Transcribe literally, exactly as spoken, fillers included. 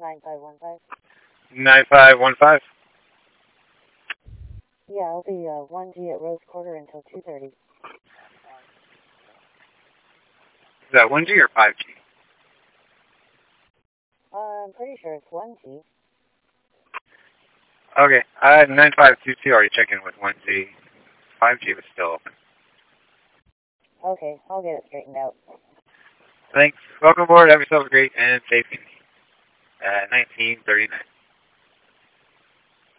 nine five one five. nine five one five. Yeah, I'll be uh, one G at Rose Quarter until two thirty. Is that one G or five G? Uh, I'm pretty sure it's one G. Okay, uh, nine five two two, already checking with one G. five G was still open. Okay, I'll get it straightened out. Thanks. Welcome aboard. Have yourself a great and safe evening. Uh, nineteen thirty-nine.